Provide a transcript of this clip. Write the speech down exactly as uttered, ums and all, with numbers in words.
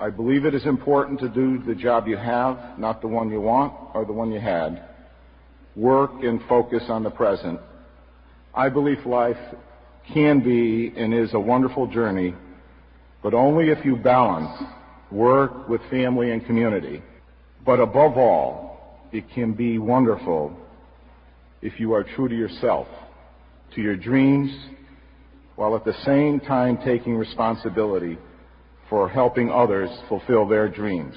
I believe it is important to do the job you have, not the one you want or the one you had. Work and focus on the present. I believe life can be and is a wonderful journey, but only if you balance work with family and community. But above all, it can be wonderful if you are true to yourself, to your dreams, while at the same time taking responsibility for helping others fulfill their dreams.